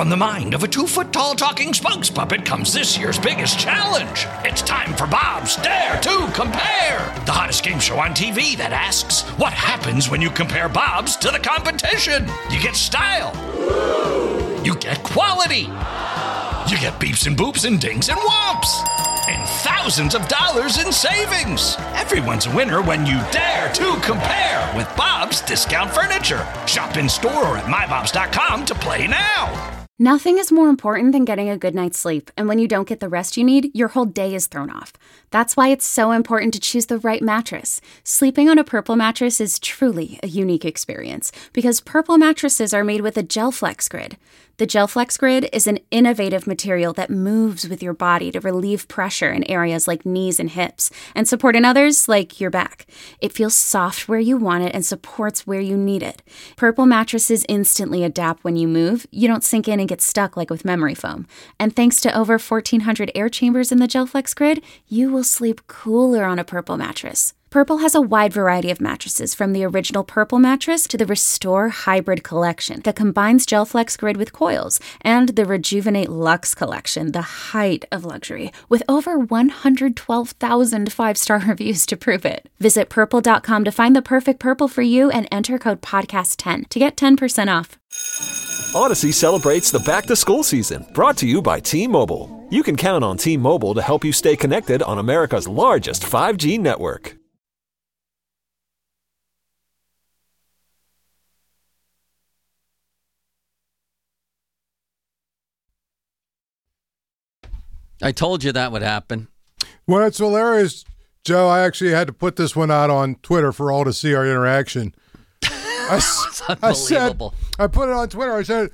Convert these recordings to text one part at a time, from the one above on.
From the mind of a 2-foot-tall talking spokes puppet comes this year's biggest challenge. It's time for Bob's Dare to Compare, the hottest game show on TV that asks, what happens when you compare Bob's to the competition? You get style. You get quality. You get beeps and boops and dings and whomps. And thousands of dollars in savings. Everyone's a winner when you dare to compare with Bob's Discount Furniture. Shop in store or at mybobs.com to play now. Nothing is more important than getting a good night's sleep, and when you don't get the rest you need, your whole day is thrown off. That's why it's so important to choose the right mattress. Sleeping on a Purple mattress is truly a unique experience, because Purple mattresses are made with a GelFlex Grid. The GelFlex Grid is an innovative material that moves with your body to relieve pressure in areas like knees and hips, and support in others like your back. It feels soft where you want it and supports where you need it. Purple mattresses instantly adapt when you move. You don't sink in and get stuck like with memory foam. And thanks to over 1,400 air chambers in the GelFlex Grid, you will sleep cooler on a Purple mattress. Purple has a wide variety of mattresses, from the original Purple mattress to the Restore Hybrid collection that combines GelFlex Grid with coils, and the Rejuvenate Luxe collection, the height of luxury, with over 112,000 five-star reviews to prove it. Visit Purple.com to find the perfect Purple for you and enter code PODCAST10 to get 10% off. Odyssey celebrates the back-to-school season, brought to you by T-Mobile. You can count on T-Mobile to help you stay connected on America's largest 5G network. I told you that would happen. Well, it's hilarious, Joe. I actually had to put this one out on Twitter for all to see our interaction. It's unbelievable. I put it on Twitter. I said,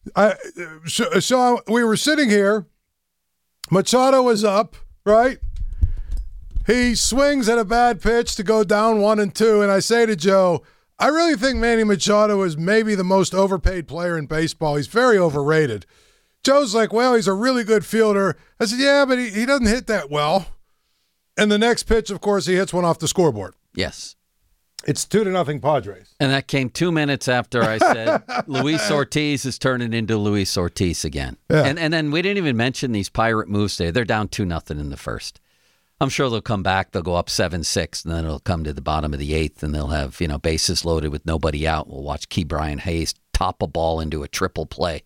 we were sitting here. Machado was up, right? He swings at a bad pitch to go down 1-2, and I say to Joe, I really think Manny Machado is maybe the most overpaid player in baseball. He's very overrated. Joe's like, well, he's a really good fielder. I said, yeah, but he doesn't hit that well. And the next pitch, of course, he hits one off the scoreboard. Yes. It's 2-0 Padres. And that came 2 minutes after I said Luis Ortiz is turning into Luis Ortiz again. Yeah. And then we didn't even mention these Pirate moves today. They're down 2-0 in the first. I'm sure they'll come back. They'll go up 7-6, and then it'll come to the bottom of the eighth, and they'll have, bases loaded with nobody out. We'll watch Ke'Bryan Hayes top a ball into a triple play.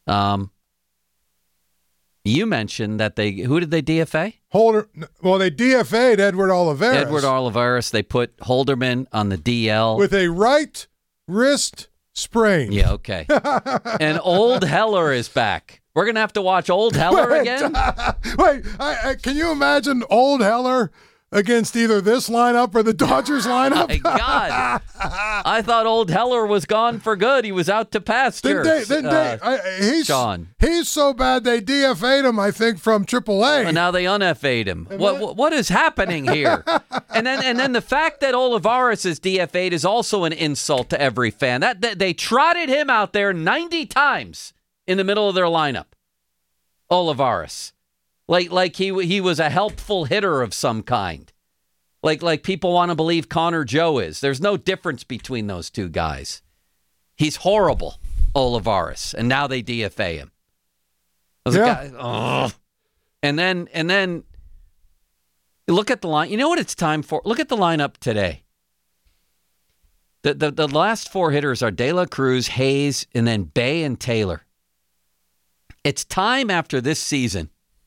You mentioned that who did they DFA? Holder. Well, they DFA'd Edward Olivares. They put Holderman on the DL. With a right wrist sprain. Yeah, okay. And Old Heller is back. We're going to have to watch Old Heller again? Can you imagine Old Heller against either this lineup or the Dodgers lineup? My God. I thought Old Heller was gone for good. He was out to pasture. Sean. He's so bad they DFA'd him, I think, from AAA. And now they un-FA'd him. What is happening here? and then the fact that Olivares is DFA'd is also an insult to every fan. That they trotted him out there 90 times in the middle of their lineup. Olivares. Like he was a helpful hitter of some kind. Like people want to believe Connor Joe is. There's no difference between those two guys. He's horrible, Olivares, and now they DFA him. And then look at the line. You know what it's time for? Look at the lineup today. The last four hitters are De La Cruz, Hayes, and then Bay and Taylor. It's time after this season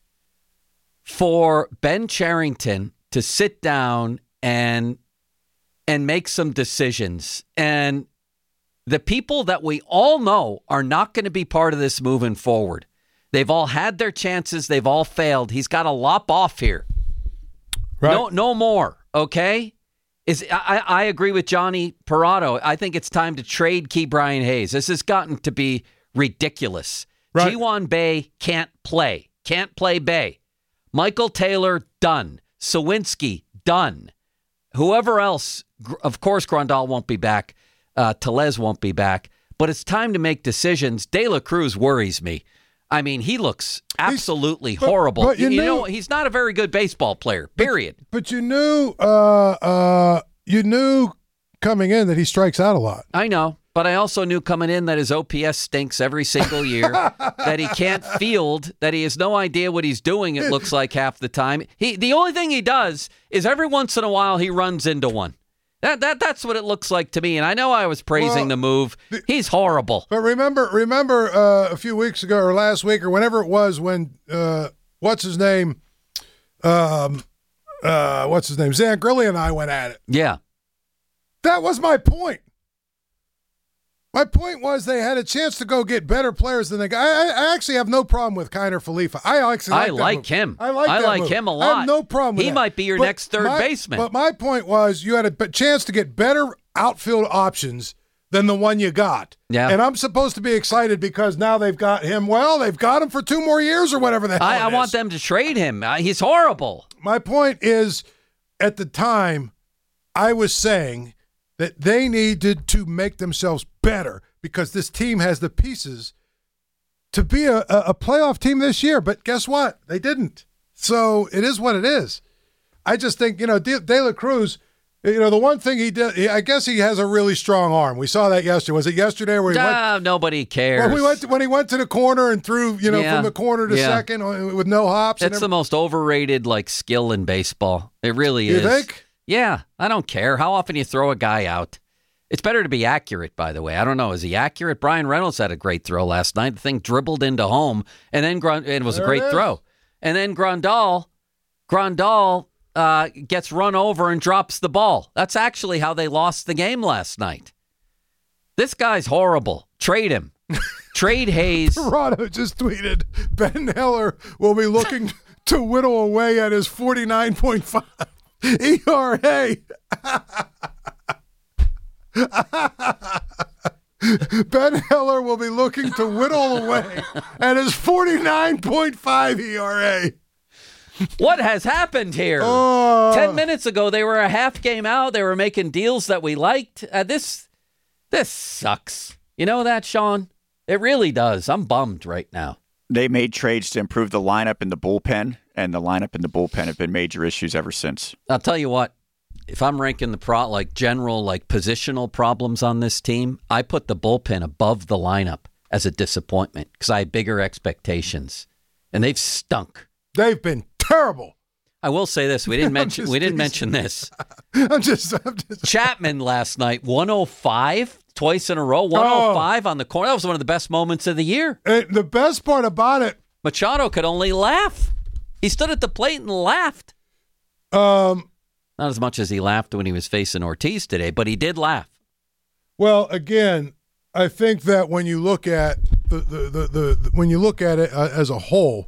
for Ben Cherington to sit down and make some decisions. And the people that we all know are not going to be part of this moving forward. They've all had their chances. They've all failed. He's got to lop off here. Right. No more, okay? I agree with Johnny Parado. I think it's time to trade Ke'Bryan Hayes. This has gotten to be ridiculous. Right. Ji-Hwan Bae can't play. Can't play Bae. Michael Taylor, done. Sawinski, done. Whoever else, of course, Grandal won't be back. Tellez won't be back. But it's time to make decisions. De La Cruz worries me. I mean, he looks absolutely horrible. But you know, he's not a very good baseball player, period. But you knew coming in that he strikes out a lot. I know. But I also knew coming in that his OPS stinks every single year, that he can't field, that he has no idea what he's doing, it looks like half the time. The only thing he does is every once in a while he runs into one. That's what it looks like to me. And I know I was praising the move. He's horrible. But remember a few weeks ago or last week or whenever it was when, what's his name? Zan Grilli and I went at it. Yeah. That was my point. My point was they had a chance to go get better players than they got. I actually have no problem with Kiner Falefa. I like him. I like him a lot. I have no problem with He might be your next third baseman. But my point was you had a chance to get better outfield options than the one you got. Yeah. And I'm supposed to be excited because now they've got him. Well, they've got him for 2 more years or whatever the hell I want them to trade him. He's horrible. My point is, at the time, I was saying that they needed to make themselves better because this team has the pieces to be a playoff team this year. But guess what? They didn't. So it is what it is. I just think, De La Cruz, the one thing he did, I guess he has a really strong arm. We saw that yesterday. Was it yesterday where he went? Nobody cares. When he went to the corner and threw, from the corner to second with no hops. It's the most overrated, skill in baseball. It really is. You think? Yeah, I don't care how often you throw a guy out. It's better to be accurate, by the way. I don't know. Is he accurate? Brian Reynolds had a great throw last night. The thing dribbled into home, and then it was a great throw. And then Grandal gets run over and drops the ball. That's actually how they lost the game last night. This guy's horrible. Trade him. Trade Hayes. Rado just tweeted, Ben Heller will be looking to whittle away at his 49.5 ERA. Ben Heller will be looking to whittle away at his 49.5 ERA. What has happened here? 10 minutes ago, they were a half game out. They were making deals that we liked. This sucks. You know that, Sean? It really does. I'm bummed right now. They made trades to improve the lineup in the bullpen, and the lineup and the bullpen have been major issues ever since. I'll tell you what. If I'm ranking the general positional problems on this team, I put the bullpen above the lineup as a disappointment because I had bigger expectations, and they've stunk. They've been terrible. I will say this: we didn't mention this. I'm just Chapman last night, 105 twice in a row, 105 on the corner. That was one of the best moments of the year. The best part about it, Machado could only laugh. He stood at the plate and laughed. Not as much as he laughed when he was facing Ortiz today, but he did laugh. Well, again, I think that when you look at when you look at it as a whole,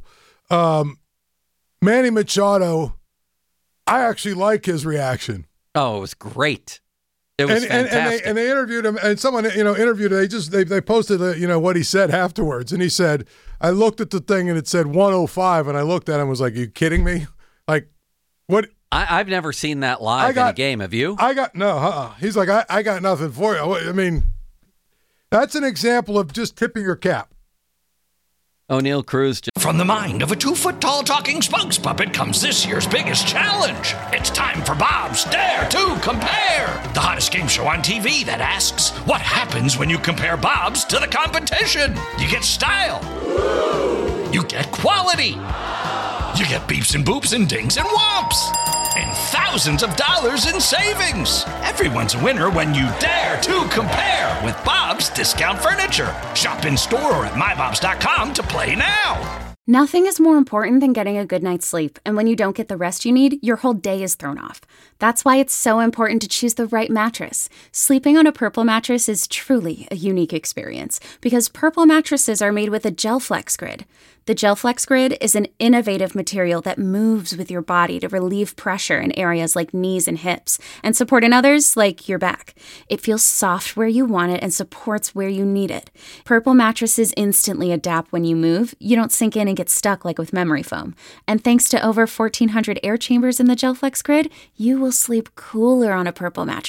Manny Machado, I actually like his reaction. Oh, it was great. It was fantastic. And they interviewed him, and someone interviewed him. They posted what he said afterwards, and he said, "I looked at the thing and it said 105, and I looked at him and was like, are you kidding me? Like, what?" I've never seen that live in a game. Have you? He's like, I got nothing for you. I mean, that's an example of just tipping your cap. O'Neill Cruz. From the mind of a 2-foot-tall talking spokes puppet comes this year's biggest challenge. It's time for Bob's Dare to Compare, the hottest game show on TV that asks, what happens when you compare Bob's to the competition? You get style. You get quality. You get beeps and boops and dings and whomps. And thousands of dollars in savings. Everyone's a winner when you dare to compare with Bob's Discount Furniture. Shop in store or at mybobs.com to play now. Nothing is more important than getting a good night's sleep, and when you don't get the rest you need, your whole day is thrown off. That's why it's so important to choose the right mattress. Sleeping on a Purple mattress is truly a unique experience, because Purple mattresses are made with a GelFlex Grid. The GelFlex Grid is an innovative material that moves with your body to relieve pressure in areas like knees and hips, and support in others like your back. It feels soft where you want it and supports where you need it. Purple mattresses instantly adapt when you move. You don't sink in and get stuck like with memory foam. And thanks to over 1,400 air chambers in the GelFlex Grid, you will sleep cooler on a Purple mattress.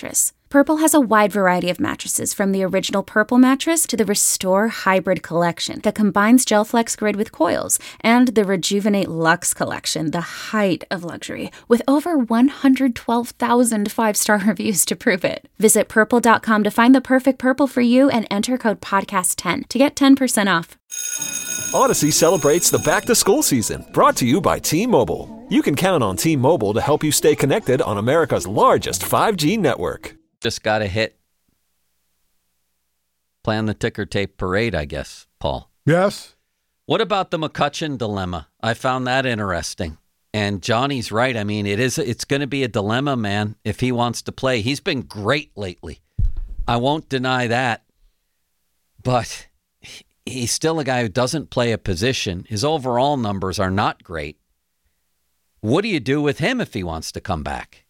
Purple has a wide variety of mattresses, from the original Purple mattress to the Restore Hybrid collection that combines GelFlex Grid with coils, and the Rejuvenate Luxe collection, the height of luxury, with over 112,000 five-star reviews to prove it. Visit Purple.com to find the perfect Purple for you and enter code PODCAST10 to get 10% off. Odyssey celebrates the back-to-school season, brought to you by T-Mobile. You can count on T-Mobile to help you stay connected on America's largest 5G network. Just got to hit plan the ticker tape parade, I guess, Paul. Yes. What about the McCutchen dilemma? I found that interesting. And Johnny's right. I mean, it's going to be a dilemma, man, if he wants to play. He's been great lately. I won't deny that. But he's still a guy who doesn't play a position. His overall numbers are not great. What do you do with him if he wants to come back?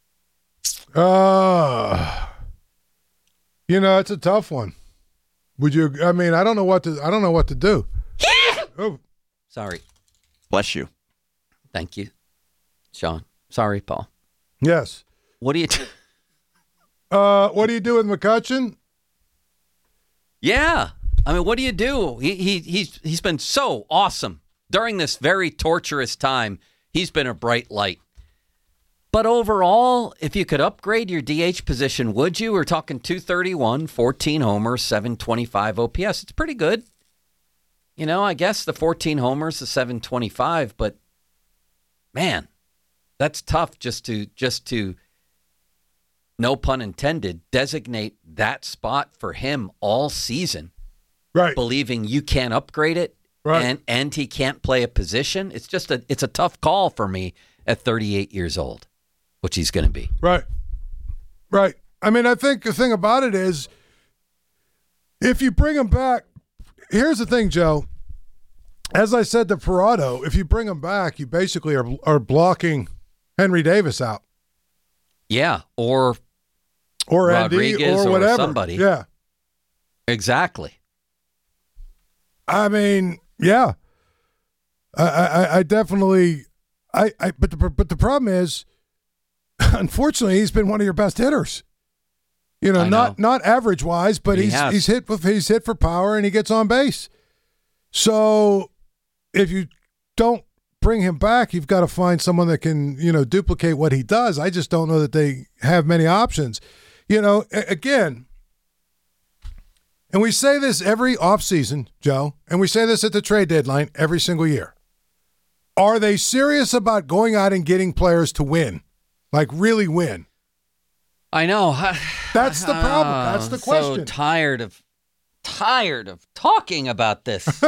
It's a tough one. Would you? I mean, I don't know what to do. Oh, sorry. Bless you. Thank you, Sean. Sorry, Paul. Yes. What do you? What do you do with McCutchen? Yeah, I mean, what do you do? He's been so awesome during this very torturous time. He's been a bright light. But overall, if you could upgrade your DH position, would you? We're talking 231, 14 homers, 725 OPS. It's pretty good. I guess the 14 homers, the 725, but man, that's tough just to, no pun intended, designate that spot for him all season. Right. Believing you can't upgrade it. Right. And he can't play a position. It's just it's a tough call for me at 38 years old, which he's going to be. Right. Right. I mean, I think the thing about it is, if you bring him back, here's the thing, Joe. As I said to Parado, if you bring him back, you basically are blocking Henry Davis out. Yeah, or Rodriguez Andy, or whatever. Somebody. Yeah. Exactly. I mean, yeah. I definitely but the problem is, unfortunately, he's been one of your best hitters. Not average wise, but he's hit for power and he gets on base. So if you don't bring him back, you've got to find someone that can, duplicate what he does. I just don't know that they have many options. Again, and we say this every offseason, Joe, and we say this at the trade deadline every single year. Are they serious about going out and getting players to win? Like really win? I know. That's the problem. That's the question. So tired of talking about this.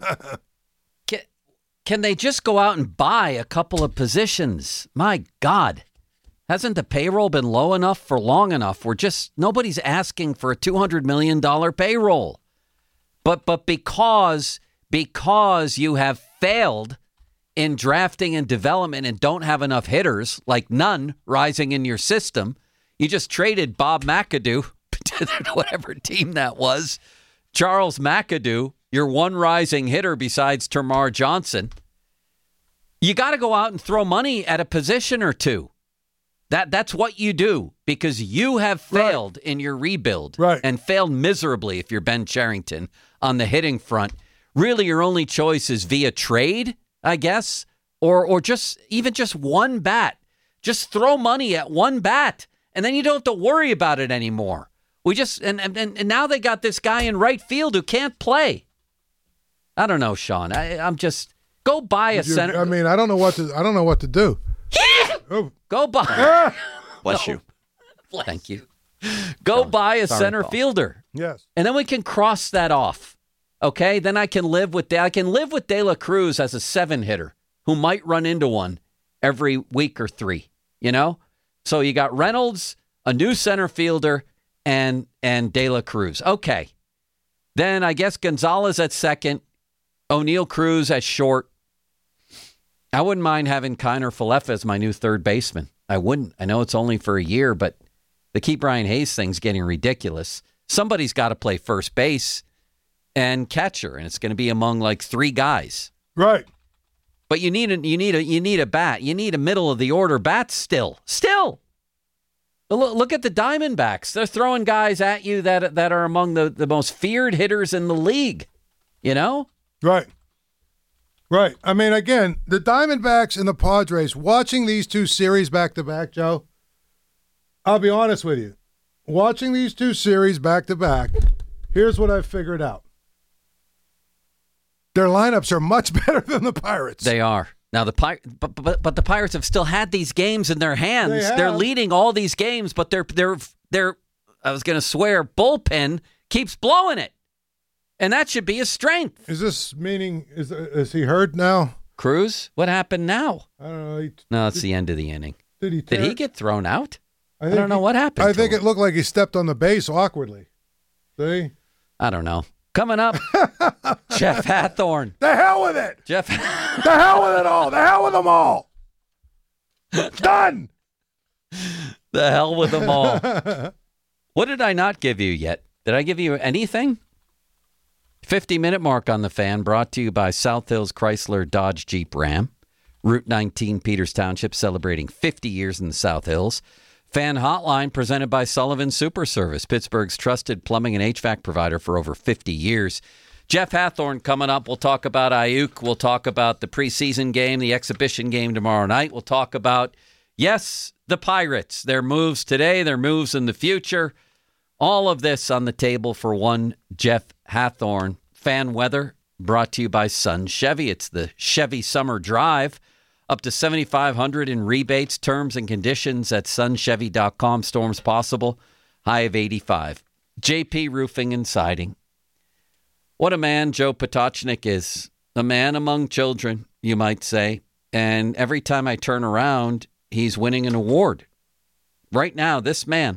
Can they just go out and buy a couple of positions? My God. Hasn't the payroll been low enough for long enough? Nobody's asking for a $200 million payroll. But because you have failed in drafting and development and don't have enough hitters, like none rising in your system, you just traded Bob McAdoo to whatever team that was. Charles McAdoo, your one rising hitter besides Termarr Johnson. You got to go out and throw money at a position or two. That's what you do, because you have failed in your rebuild and failed miserably if you're Ben Cherington on the hitting front. Really, your only choice is via trade, I guess, or just one bat. Just throw money at one bat, and then you don't have to worry about it anymore. We just and now they got this guy in right field who can't play. I don't know, Sean. I'm just go buy a center. I mean, I don't know what to do. Go buy. Bless you. Thank you. Go buy a center fielder. Yes. And then we can cross that off. Okay? Then I can live with De La Cruz as a 7-hitter who might run into one every week or 3, So you got Reynolds, a new center fielder, and De La Cruz. Okay. Then I guess Gonzalez at second, O'Neill Cruz at short. I wouldn't mind having Kiner Falefa as my new third baseman. I wouldn't. I know it's only for a year, but the Keith Brian Hayes thing's getting ridiculous. Somebody's got to play first base and catcher, and it's going to be among like 3 guys. Right. But you need a bat. You need a middle of the order bat still. Look at the Diamondbacks. They're throwing guys at you that are among the most feared hitters in the league, you know? Right. Right. I mean, again, the Diamondbacks and the Padres, watching these two series back-to-back, Joe, I'll be honest with you. Watching these two series back-to-back, here's what I've figured out. Their lineups are much better than the Pirates. They are. Now, but the Pirates have still had these games in their hands. They're leading all these games, but their I was going to swear, bullpen keeps blowing it. And that should be a strength. Is this meaning, is he hurt now? Cruz? What happened now? I don't know. No, it's the end of the inning. Did he get thrown out? I don't know what happened. I think it looked like he stepped on the base awkwardly. See? I don't know. Coming up, Jeff Hathhorn. The hell with it. The hell with it all. The hell with them all. Done. The hell with them all. What did I not give you yet? Did I give you anything? 50-minute mark on the Fan, brought to you by South Hills Chrysler Dodge Jeep Ram. Route 19, Peters Township, celebrating 50 years in the South Hills. Fan Hotline, presented by Sullivan Super Service, Pittsburgh's trusted plumbing and HVAC provider for over 50 years. Jeff Hathhorn coming up. We'll talk about Ayuk. We'll talk about the preseason game, the exhibition game tomorrow night. We'll talk about, yes, the Pirates, their moves today, their moves in the future. All of this on the table for one Jeff Hathhorn. Fan weather brought to you by Sun Chevy. It's the Chevy Summer Drive. Up to $7,500 in rebates, terms and conditions at sunchevy.com. Storms possible. High of 85. JP Roofing and Siding. What a man Joe Potochnik is. A man among children, you might say. And every time I turn around, he's winning an award. Right now, this man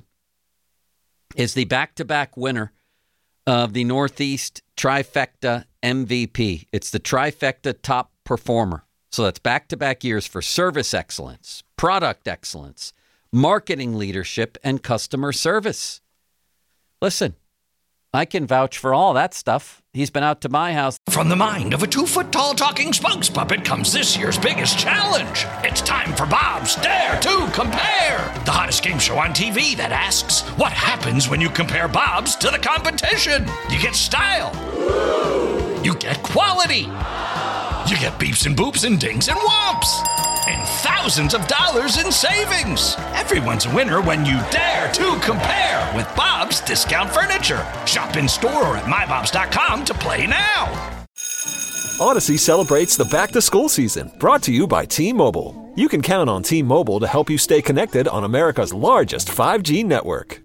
is the back-to-back winner of the Northeast Trifecta MVP. It's the Trifecta Top Performer. So that's back-to-back years for service excellence, product excellence, marketing leadership, and customer service. Listen, I can vouch for all that stuff. He's been out to my house. From the mind of a 2-foot-tall talking spokes puppet comes this year's biggest challenge. It's time for Bob's Dare to Compare, the hottest game show on TV that asks, what happens when you compare Bob's to the competition? You get style. You get quality. You get beeps and boops and dings and whomps. And thousands of dollars in savings. Everyone's a winner when you dare to compare with Bob's Discount Furniture. Shop in store or at mybobs.com to play now. Odyssey celebrates the back-to-school season, brought to you by T-Mobile. You can count on T-Mobile to help you stay connected on America's largest 5G network.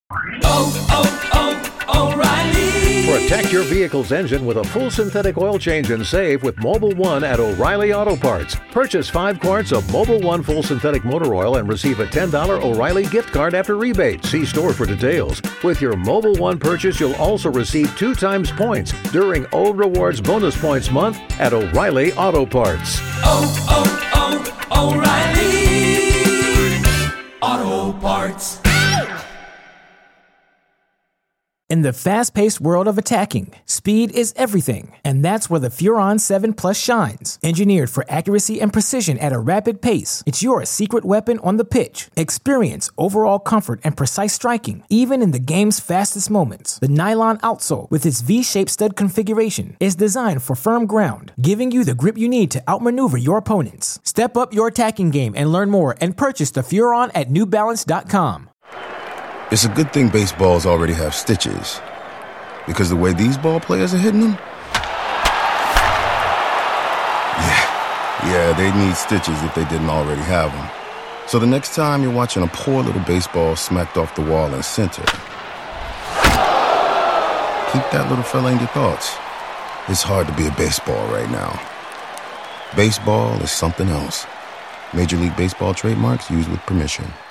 O'Reilly. Protect your vehicle's engine with a full synthetic oil change and save with Mobil 1 at O'Reilly Auto Parts. Purchase 5 quarts of Mobil 1 full synthetic motor oil and receive a $10 O'Reilly gift card after rebate. See store for details. With your Mobil 1 purchase, you'll also receive 2 times points during O Rewards Bonus Points Month at O'Reilly Auto Parts. O'Reilly Auto Parts. In the fast-paced world of attacking, speed is everything, and that's where the Furon 7 Plus shines. Engineered for accuracy and precision at a rapid pace, it's your secret weapon on the pitch. Experience overall comfort and precise striking, even in the game's fastest moments. The nylon outsole, with its V-shaped stud configuration, is designed for firm ground, giving you the grip you need to outmaneuver your opponents. Step up your attacking game and learn more and purchase the Furon at NewBalance.com. It's a good thing baseballs already have stitches, because the way these ball players are hitting them, yeah, they'd need stitches if they didn't already have them. So the next time you're watching a poor little baseball smacked off the wall in center, keep that little fella in your thoughts. It's hard to be a baseball right now. Baseball is something else. Major League Baseball trademarks used with permission.